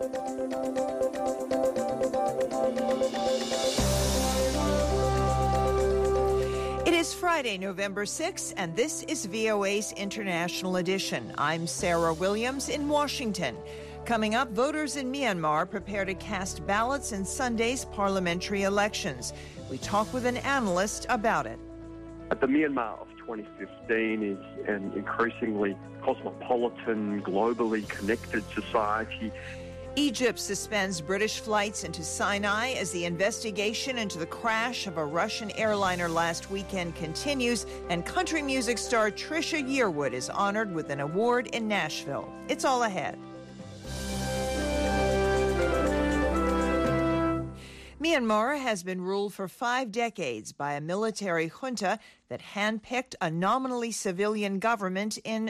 It is Friday, November 6th, and this is VOA's International Edition. I'm Sarah Williams in Washington. Coming up, voters in Myanmar prepare to cast ballots in Sunday's parliamentary elections. We talk with an analyst about it. The Myanmar of 2015 is an increasingly cosmopolitan, globally connected society. Egypt suspends British flights into Sinai as the investigation into the crash of a Russian airliner last weekend continues, and country music star Trisha Yearwood is honored with an award in Nashville. It's all ahead. Myanmar has been ruled for 5 decades by a military junta that handpicked a nominally civilian government in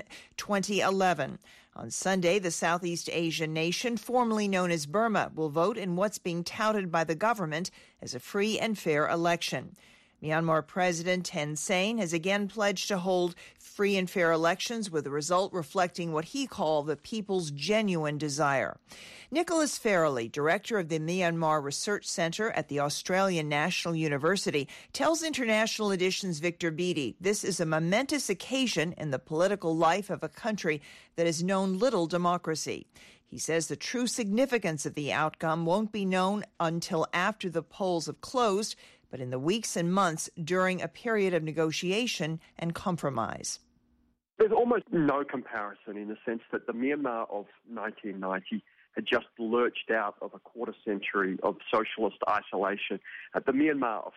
2011. On Sunday, the Southeast Asian nation, formerly known as Burma, will vote in what's being touted by the government as a free and fair election. Myanmar President Thein Sein has again pledged to hold free and fair elections, with the result reflecting what he called the people's genuine desire. Nicholas Farrelly, director of the Myanmar Research Centre at the Australian National University, tells International Edition's Victor Beattie this is a momentous occasion in the political life of a country that has known little democracy. He says the true significance of the outcome won't be known until after the polls have closed, but in the weeks and months during a period of negotiation and compromise. There's almost no comparison in the sense that the Myanmar of 1990 had just lurched out of a quarter century of socialist isolation. The Myanmar of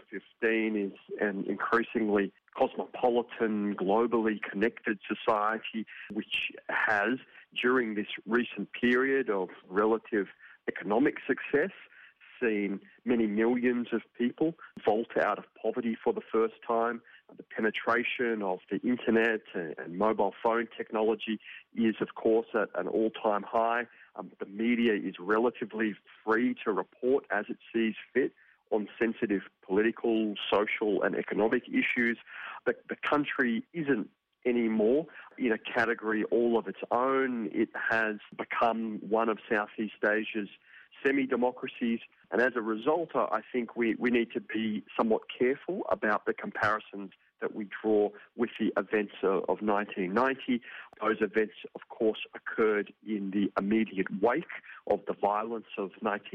2015 is an increasingly cosmopolitan, globally connected society which has, during this recent period of relative economic success, seen many millions of people vault out of poverty for the first time. The penetration of the internet and mobile phone technology is, of course, at an all-time high. The media is relatively free to report as it sees fit on sensitive political, social and economic issues. The country isn't anymore in a category all of its own. It has become one of Southeast Asia's semi-democracies, and as a result, I think we need to be somewhat careful about the comparisons that we draw with the events of 1990. Those events, of course, occurred in the immediate wake of the violence of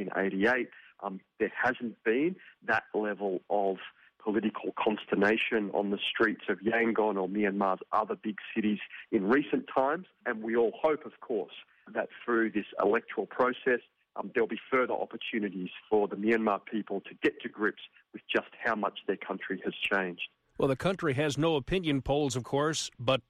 1988. There hasn't been that level of political consternation on the streets of Yangon or Myanmar's other big cities in recent times, and we all hope, of course, that through this electoral process, there'll be further opportunities for the Myanmar people to get to grips with just how much their country has changed. Well, the country has no opinion polls, of course, but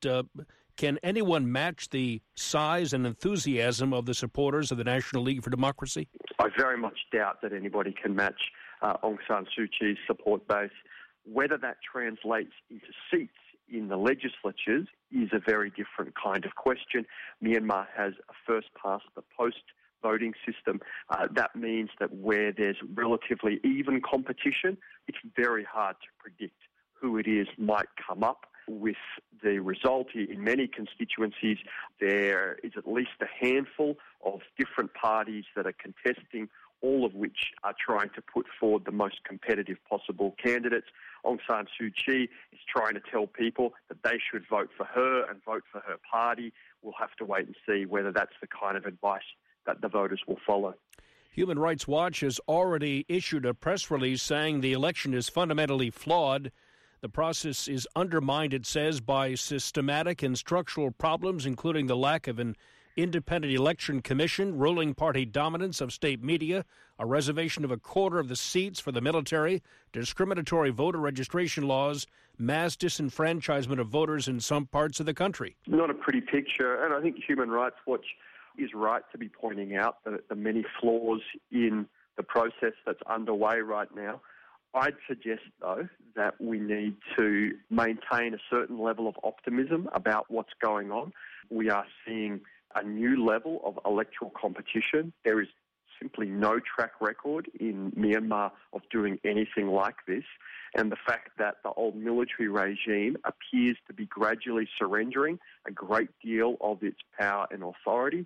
can anyone match the size and enthusiasm of the supporters of the National League for Democracy? I very much doubt that anybody can match Aung San Suu Kyi's support base. Whether that translates into seats in the legislatures is a very different kind of question. Myanmar has a first-past-the-post voting system. That means that where there's relatively even competition, it's very hard to predict who it is might come up with the result. In many constituencies, there is at least a handful of different parties that are contesting, all of which are trying to put forward the most competitive possible candidates. Aung San Suu Kyi is trying to tell people that they should vote for her and vote for her party. We'll have to wait and see whether that's the kind of advice that the voters will follow. Human Rights Watch has already issued a press release saying the election is fundamentally flawed. The process is undermined, it says, by systematic and structural problems, including the lack of an independent election commission, ruling party dominance of state media, a reservation of a quarter of the seats for the military, discriminatory voter registration laws, mass disenfranchisement of voters in some parts of the country. Not a pretty picture, and I think Human Rights Watch is right to be pointing out the many flaws in the process that's underway right now. I'd suggest, though, that we need to maintain a certain level of optimism about what's going on. We are seeing a new level of electoral competition. There is simply no track record in Myanmar of doing anything like this. And the fact that the old military regime appears to be gradually surrendering a great deal of its power and authority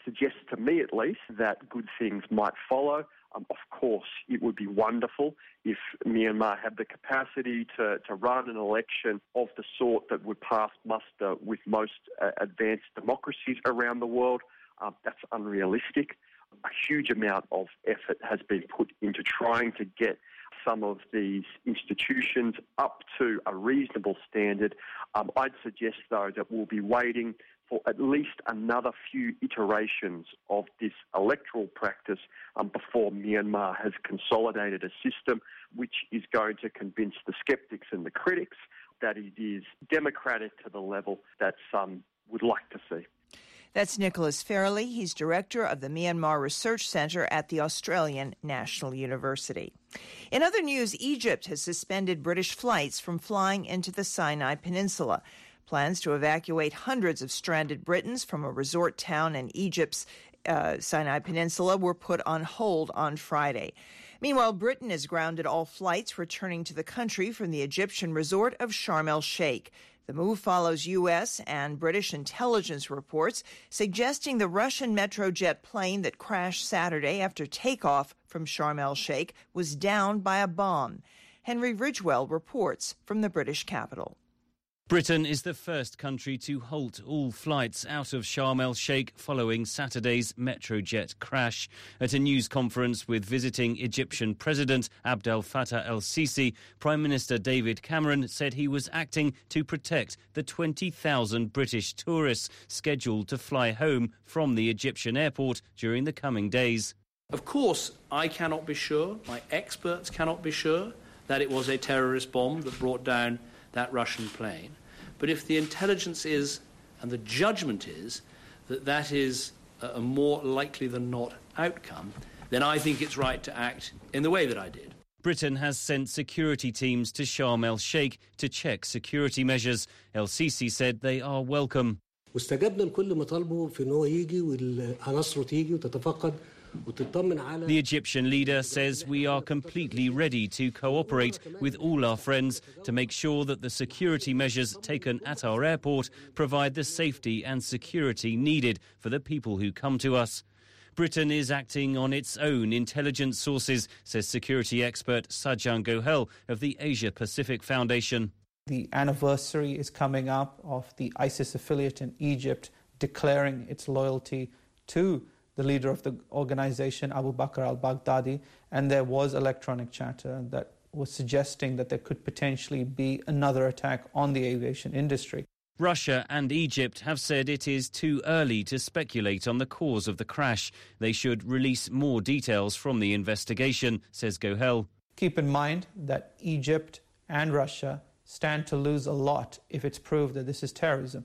suggests to me at least that good things might follow. Of course, it would be wonderful if Myanmar had the capacity to run an election of the sort that would pass muster with most advanced democracies around the world. That's unrealistic. A huge amount of effort has been put into trying to get some of these institutions up to a reasonable standard. I'd suggest, though, that we'll be waiting for at least another few iterations of this electoral practice before Myanmar has consolidated a system which is going to convince the skeptics and the critics that it is democratic to the level that some would like to see. That's Nicholas Fairley. He's director of the Myanmar Research Centre at the Australian National University. In other news, Egypt has suspended British flights from flying into the Sinai Peninsula. Plans to evacuate hundreds of stranded Britons from a resort town in Egypt's Sinai Peninsula were put on hold on Friday. Meanwhile, Britain has grounded all flights returning to the country from the Egyptian resort of Sharm el-Sheikh. The move follows U.S. and British intelligence reports suggesting the Russian Metrojet plane that crashed Saturday after takeoff from Sharm el-Sheikh was downed by a bomb. Henry Ridgwell reports from the British capital. Britain is the first country to halt all flights out of Sharm el-Sheikh following Saturday's Metrojet crash. At a news conference with visiting Egyptian President Abdel Fattah el-Sisi, Prime Minister David Cameron said he was acting to protect the 20,000 British tourists scheduled to fly home from the Egyptian airport during the coming days. Of course, I cannot be sure, my experts cannot be sure, that it was a terrorist bomb that brought down that Russian plane. But if the intelligence is, and the judgment is, that that is a more likely than not outcome, then I think it's right to act in the way that I did. Britain has sent security teams to Sharm el-Sheikh to check security measures. El-Sisi said they are welcome. واستجبنا لكل مطالبه في انه يجي والعناصر تيجي وتتفقد. The Egyptian leader says we are completely ready to cooperate with all our friends to make sure that the security measures taken at our airport provide the safety and security needed for the people who come to us. Britain is acting on its own intelligence sources, says security expert Sajjan Gohel of the Asia Pacific Foundation. The anniversary is coming up of the ISIS affiliate in Egypt declaring its loyalty to the leader of the organization, Abu Bakr al-Baghdadi, and there was electronic chatter that was suggesting that there could potentially be another attack on the aviation industry. Russia and Egypt have said it is too early to speculate on the cause of the crash. They should release more details from the investigation, says Gohel. Keep in mind that Egypt and Russia stand to lose a lot if it's proved that this is terrorism.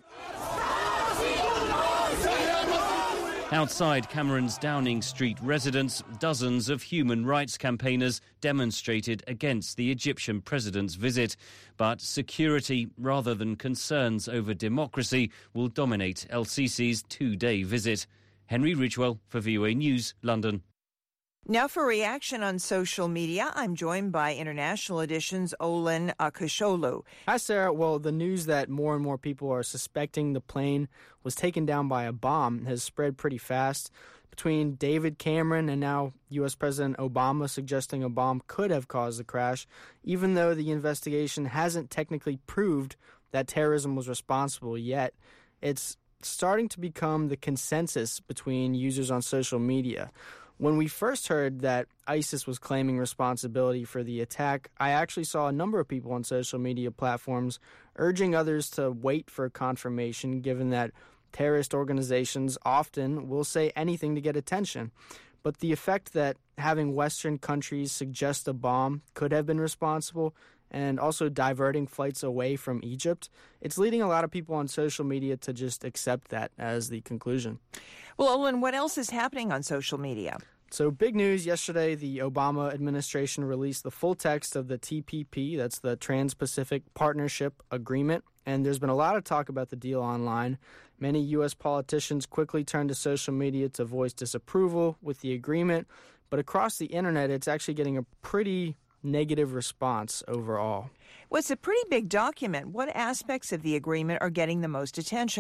Outside Cameron's Downing Street residence, dozens of human rights campaigners demonstrated against the Egyptian president's visit. But security, rather than concerns over democracy, will dominate el-Sisi's two-day visit. Henry Ridgwell for VOA News, London. Now for reaction on social media, I'm joined by International Edition's Olin Akasholu. Hi, Sarah. Well, the news that more and more people are suspecting the plane was taken down by a bomb has spread pretty fast. Between David Cameron and now U.S. President Obama suggesting a bomb could have caused the crash, even though the investigation hasn't technically proved that terrorism was responsible yet, it's starting to become the consensus between users on social media. When we first heard that ISIS was claiming responsibility for the attack, I actually saw a number of people on social media platforms urging others to wait for confirmation, given that terrorist organizations often will say anything to get attention. But the effect that having Western countries suggest a bomb could have been responsible and also diverting flights away from Egypt, it's leading a lot of people on social media to just accept that as the conclusion. Well, Olin, what else is happening on social media? So big news yesterday, the Obama administration released the full text of the TPP, that's the Trans-Pacific Partnership Agreement, and there's been a lot of talk about the deal online. Many U.S. politicians quickly turned to social media to voice disapproval with the agreement, but across the internet, it's actually getting a pretty negative response overall. Well, it's a pretty big document. What aspects of the agreement are getting the most attention?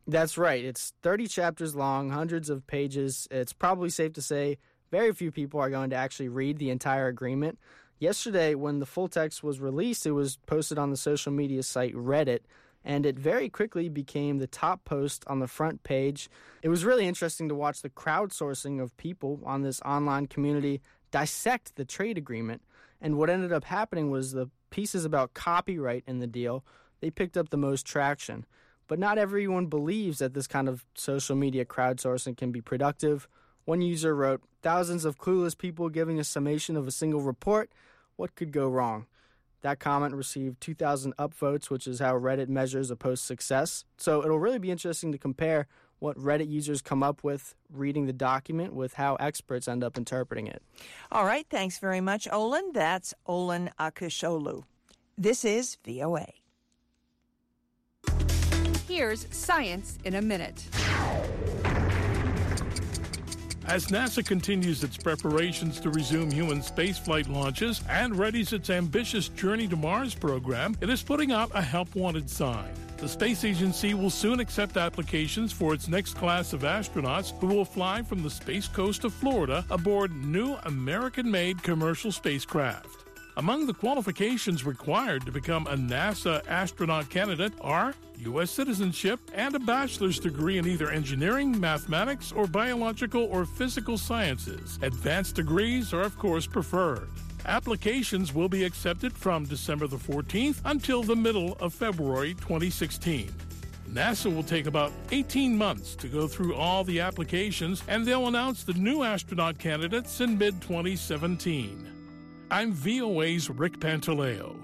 That's right. It's 30 chapters long, hundreds of pages. It's probably safe to say very few people are going to actually read the entire agreement. Yesterday, when the full text was released, it was posted on the social media site Reddit, and it very quickly became the top post on the front page. It was really interesting to watch the crowdsourcing of people on this online community dissect the trade agreement. And what ended up happening was the pieces about copyright in the deal, they picked up the most traction. But not everyone believes that this kind of social media crowdsourcing can be productive. One user wrote, "Thousands of clueless people giving a summation of a single report. What could go wrong?" That comment received 2,000 upvotes, which is how Reddit measures a post's success. So it'll really be interesting to compare what Reddit users come up with reading the document with how experts end up interpreting it. All right, thanks very much, Olin. That's Olin Akisholu. This is VOA. Here's Science in a Minute. As NASA continues its preparations to resume human spaceflight launches and readies its ambitious Journey to Mars program, it is putting out a Help Wanted sign. The space agency will soon accept applications for its next class of astronauts who will fly from the Space Coast of Florida aboard new American-made commercial spacecraft. Among the qualifications required to become a NASA astronaut candidate are U.S. citizenship and a bachelor's degree in either engineering, mathematics, or biological or physical sciences. Advanced degrees are, of course, preferred. Applications will be accepted from December the 14th until the middle of February 2016. NASA will take about 18 months to go through all the applications, and they'll announce the new astronaut candidates in mid-2017. I'm VOA's Rick Pantaleo.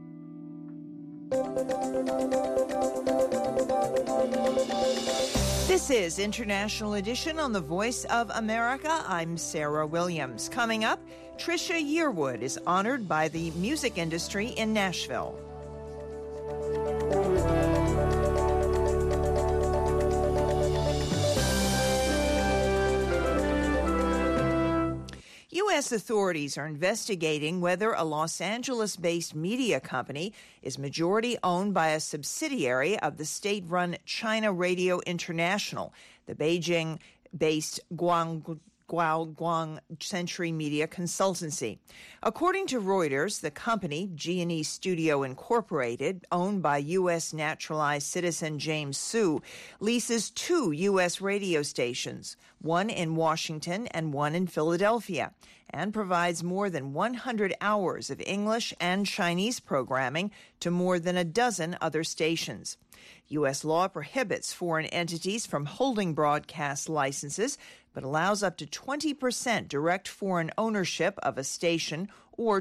This is International Edition on the Voice of America. I'm Sarah Williams. Coming up, Trisha Yearwood is honored by the music industry in Nashville. U.S. authorities are investigating whether a Los Angeles-based media company is majority-owned by a subsidiary of the state-run China Radio International, the Beijing-based Guoguang Century Media Consultancy. According to Reuters, the company, G&E Studio Incorporated, owned by U.S. naturalized citizen James Su, leases 2 U.S. radio stations, one in Washington and one in Philadelphia, and provides more than 100 hours of English and Chinese programming to more than a dozen other stations. U.S. law prohibits foreign entities from holding broadcast licenses, but allows up to 20% direct foreign ownership of a station or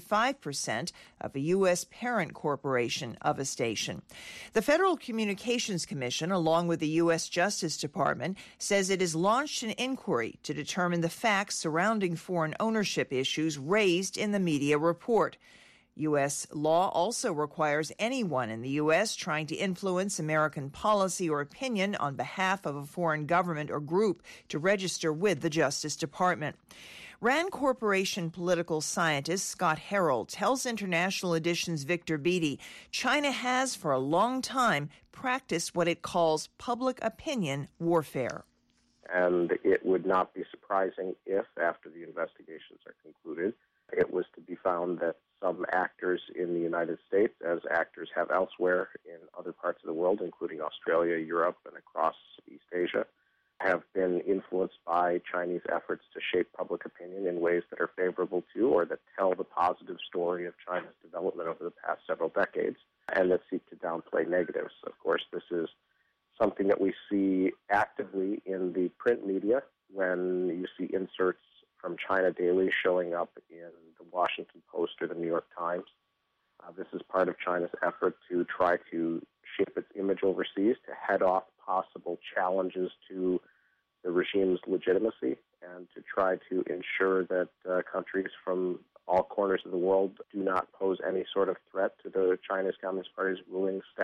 25% of a U.S. parent corporation of a station. The Federal Communications Commission, along with the U.S. Justice Department, says it has launched an inquiry to determine the facts surrounding foreign ownership issues raised in the media report. U.S. law also requires anyone in the U.S. trying to influence American policy or opinion on behalf of a foreign government or group to register with the Justice Department. RAND Corporation political scientist Scott Harold tells International Edition's Victor Beattie China has for a long time practiced what it calls public opinion warfare. And it would not be surprising if, after the investigations are concluded, it was to be found that some actors in the United States, as actors have elsewhere in other parts of the world, including Australia, Europe, and across East Asia, have been influenced by Chinese efforts to shape public opinion in ways that are favorable to or that tell the positive story of China's development over the past several decades and that seek to downplay negatives. Of course, this is something that we see actively in the print media when you see inserts from China Daily showing up in the Washington Post or the New York Times. This is part of China's effort to try to shape its image overseas, to head off possible challenges to the regime's legitimacy, and to try to ensure that countries from all corners of the world do not pose any sort of threat to the Chinese Communist Party's ruling status.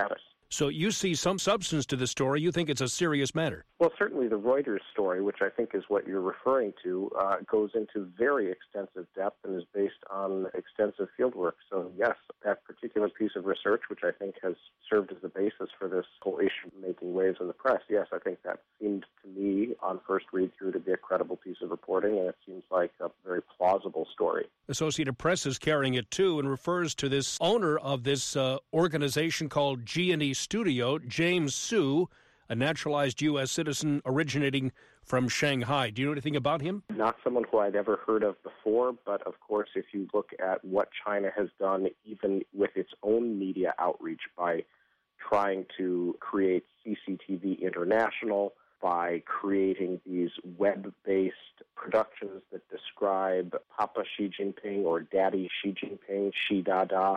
So you see some substance to the story. You think it's a serious matter. Well, certainly the Reuters story, which I think is what you're referring to, goes into very extensive depth and is based on extensive fieldwork. So, yes, that particular piece of research, which I think has served as the basis for this whole issue making waves in the press, yes, I think that seemed to me on first read-through to be a credible piece of reporting, and it seems like a very plausible story. Associated Press is carrying it, too, and refers to this owner of this organization called G&E Studio, James Su, a naturalized U.S. citizen originating from Shanghai. Do you know anything about him? Not someone who I'd ever heard of before, but of course, if you look at what China has done, even with its own media outreach by trying to create CCTV International, by creating these web-based productions that describe Papa Xi Jinping or Daddy Xi Jinping, Xi Dada,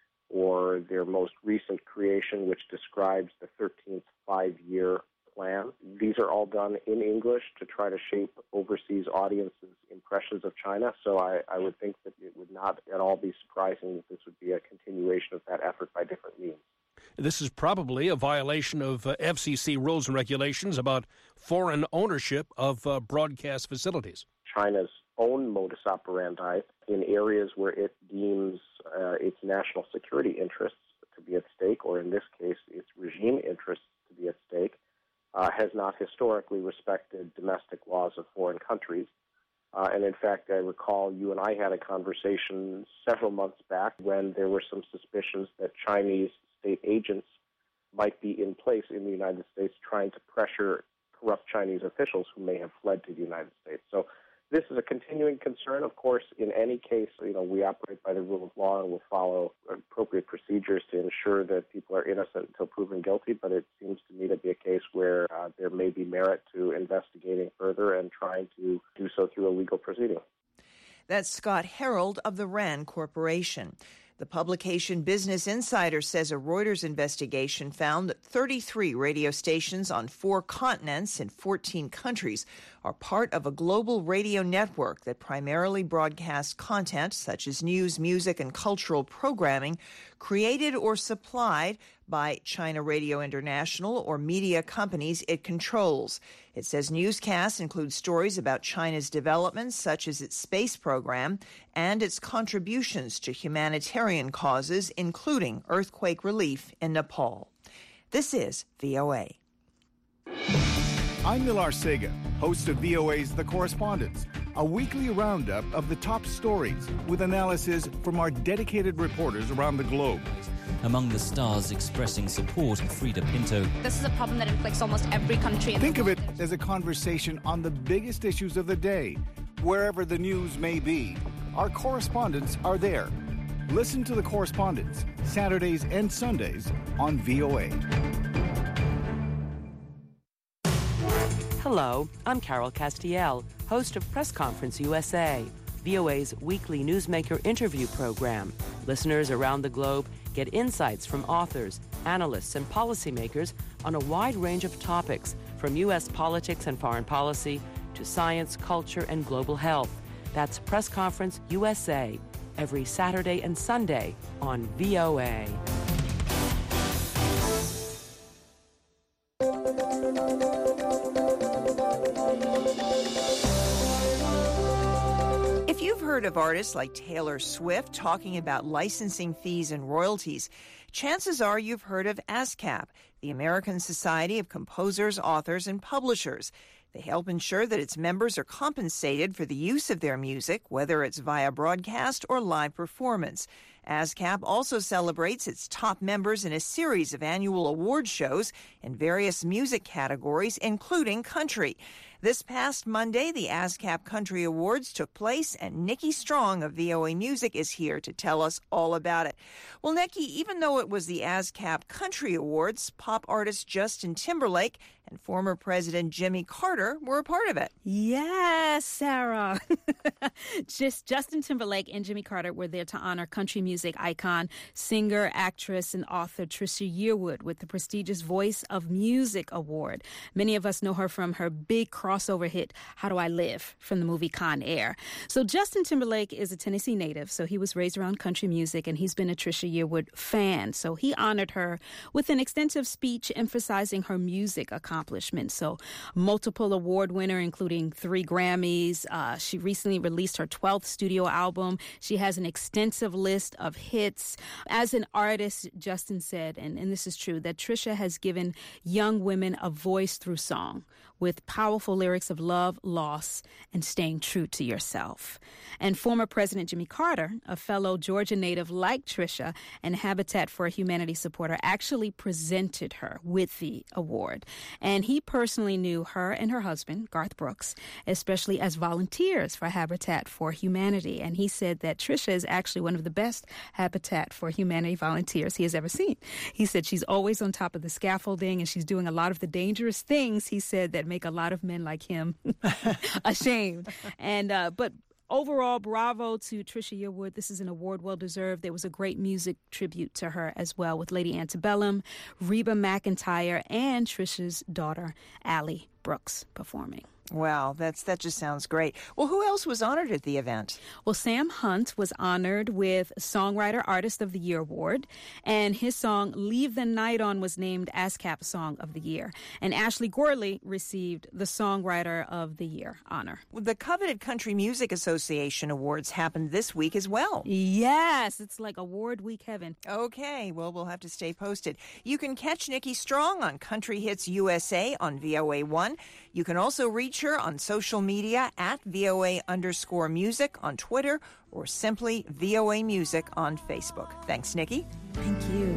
or their most recent creation, which describes the 13th five-year plan. These are all done in English to try to shape overseas audiences' impressions of China. So I would think that it would not at all be surprising that this would be a continuation of that effort by different means. This is probably a violation of FCC rules and regulations about foreign ownership of broadcast facilities. China's own modus operandi in areas where it deems its national security interests to be at stake, or in this case, its regime interests to be at stake, has not historically respected domestic laws of foreign countries. And in fact, I recall you and I had a conversation several months back when there were some suspicions that Chinese state agents might be in place in the United States trying to pressure corrupt Chinese officials who may have fled to the United States. So this is a continuing concern. Of course, in any case, we operate by the rule of law and will follow appropriate procedures to ensure that people are innocent until proven guilty. But it seems to me to be a case where there may be merit to investigating further and trying to do so through a legal proceeding. That's Scott Harold of the RAND Corporation. The publication Business Insider says a Reuters investigation found that 33 radio stations on 4 continents in 14 countries are part of a global radio network that primarily broadcasts content such as news, music, and cultural programming created or supplied by China Radio International or media companies it controls. It says newscasts include stories about China's developments, such as its space program, and its contributions to humanitarian causes, including earthquake relief in Nepal. This is VOA. I'm Millar Sega, host of VOA's The Correspondents, a weekly roundup of the top stories with analysis from our dedicated reporters around the globe. Among the stars expressing support, Frida Pinto. This is a problem that inflicts almost every country in the world. Think of it as a conversation on the biggest issues of the day, wherever the news may be. Our correspondents are there. Listen to The Correspondents, Saturdays and Sundays on VOA. Hello, I'm Carol Castiel, host of Press Conference USA, VOA's weekly newsmaker interview program. Listeners around the globe get insights from authors, analysts, and policymakers on a wide range of topics, from U.S. politics and foreign policy to science, culture, and global health. That's Press Conference USA, every Saturday and Sunday on VOA. If you've heard of artists like Taylor Swift talking about licensing fees and royalties, chances are you've heard of ASCAP, the American Society of Composers, Authors, and Publishers. They help ensure that its members are compensated for the use of their music, whether it's via broadcast or live performance. ASCAP also celebrates its top members in a series of annual award shows in various music categories, including country. This past Monday, the ASCAP Country Awards took place, and Nikki Strong of VOA Music is here to tell us all about it. Well, Nikki, even though it was the ASCAP Country Awards, pop artist Justin Timberlake and former President Jimmy Carter were a part of it. Yes, Sarah. Justin Timberlake and Jimmy Carter were there to honor country music icon, singer, actress, and author Trisha Yearwood with the prestigious Voice of Music Award. Many of us know her from her big crossover crossover hit How Do I Live from the movie Con Air. So Justin Timberlake is a Tennessee native, so he was raised around country music, and he's been a Trisha Yearwood fan. So he honored her with an extensive speech emphasizing her music accomplishments. So multiple award winner, including 3 Grammys. She recently released her 12th studio album. She has an extensive list of hits. As an artist, Justin said, and this is true, that Trisha has given young women a voice through song with powerful lyrics of love, loss, and staying true to yourself. And former President Jimmy Carter, a fellow Georgia native like Trisha and Habitat for Humanity supporter, actually presented her with the award. And he personally knew her and her husband, Garth Brooks, especially as volunteers for Habitat for Humanity. And he said that Trisha is actually one of the best Habitat for Humanity volunteers he has ever seen. He said she's always on top of the scaffolding, and she's doing a lot of the dangerous things, he said, that make a lot of men like him ashamed. And but overall, bravo to Trisha Yearwood. This is an award well-deserved. There was a great music tribute to her as well, with Lady Antebellum, Reba McEntire, and Trisha's daughter, Allie Brooks, performing. Wow, that just sounds great. Well, who else was honored at the event? Well, Sam Hunt was honored with Songwriter Artist of the Year award, and his song Leave the Night On was named ASCAP Song of the Year. And Ashley Gorley received the Songwriter of the Year honor. The coveted Country Music Association Awards happened this week as well. Yes, it's like award week heaven. Okay, well, we'll have to stay posted. You can catch Nikki Strong on Country Hits USA on VOA1. You can also reach her on social media at VOA_music on Twitter, or simply VOA Music on Facebook. Thanks, Nikki. Thank you.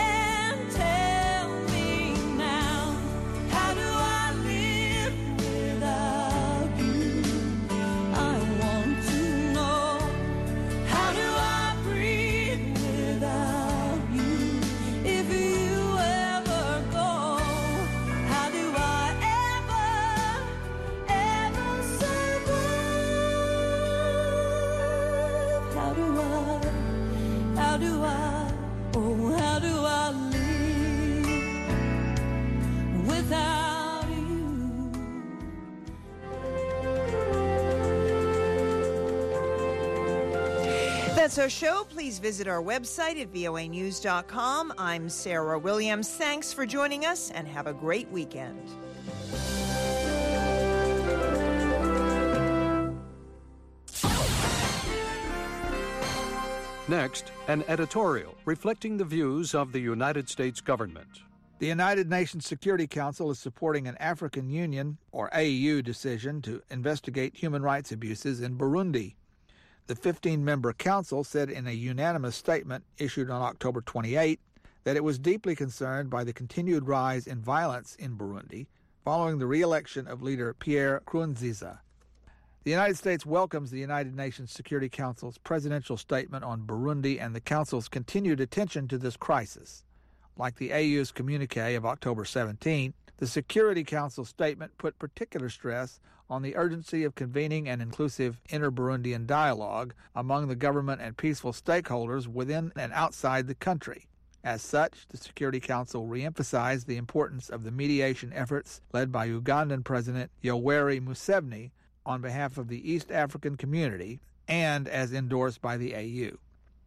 And tell me now, how do I live without you? I want to know, how do I breathe without you? If you ever go, how do I ever survive? How do I live without you? That's our show. Please visit our website at voanews.com. I'm Sarah Williams. Thanks for joining us, and have a great weekend. Next, an editorial reflecting the views of the United States government. The United Nations Security Council is supporting an African Union, or AU, decision to investigate human rights abuses in Burundi. The 15-member council said in a unanimous statement issued on October 28 that it was deeply concerned by the continued rise in violence in Burundi following the re-election of leader Pierre Nkurunziza. The United States welcomes the United Nations Security Council's presidential statement on Burundi and the Council's continued attention to this crisis. Like the AU's communique of October 17, the Security Council statement put particular stress on the urgency of convening an inclusive inter-Burundian dialogue among the government and peaceful stakeholders within and outside the country. As such, the Security Council reemphasized the importance of the mediation efforts led by Ugandan President Yoweri Museveni on behalf of the East African community and as endorsed by the AU.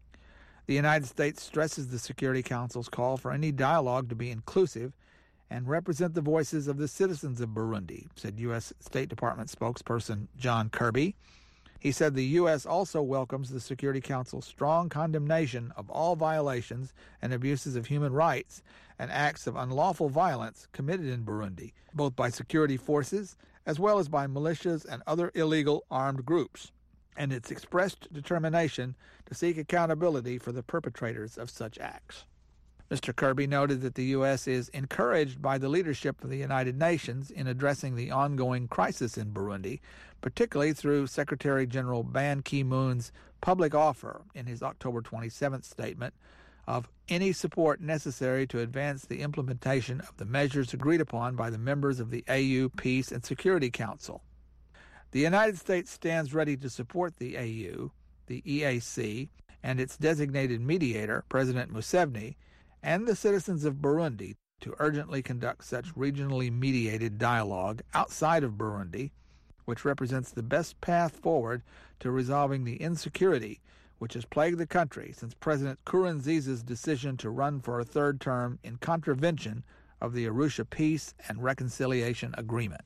The United States stresses the Security Council's call for any dialogue to be inclusive and represent the voices of the citizens of Burundi, said U.S. State Department spokesperson John Kirby. He said the U.S. also welcomes the Security Council's strong condemnation of all violations and abuses of human rights and acts of unlawful violence committed in Burundi, both by security forces as well as by militias and other illegal armed groups, and its expressed determination to seek accountability for the perpetrators of such acts. Mr. Kirby noted that the U.S. is encouraged by the leadership of the United Nations in addressing the ongoing crisis in Burundi, particularly through Secretary General Ban Ki-moon's public offer in his October 27th statement of any support necessary to advance the implementation of the measures agreed upon by the members of the AU Peace and Security Council. The United States stands ready to support the AU, the EAC, and its designated mediator, President Museveni, and the citizens of Burundi to urgently conduct such regionally mediated dialogue outside of Burundi, which represents the best path forward to resolving the insecurity which has plagued the country since President Nkurunziza's decision to run for a third term in contravention of the Arusha Peace and Reconciliation Agreement.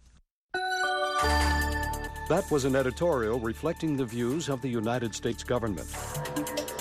That was an editorial reflecting the views of the United States government.